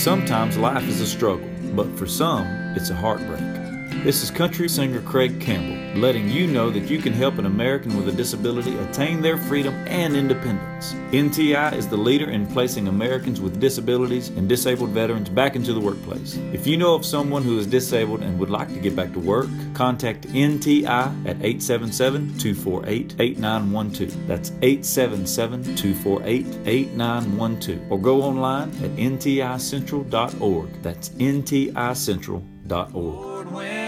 Sometimes life is a struggle, but for some, it's a heartbreak. This is country singer Craig Campbell, letting you know that you can help an American with a disability attain their freedom and independence. NTI is the leader in placing Americans with disabilities and disabled veterans back into the workplace. If you know of someone who is disabled and would like to get back to work, contact NTI at 877-248-8912. That's 877-248-8912. Or go online at nticentral.org. That's nticentral.org.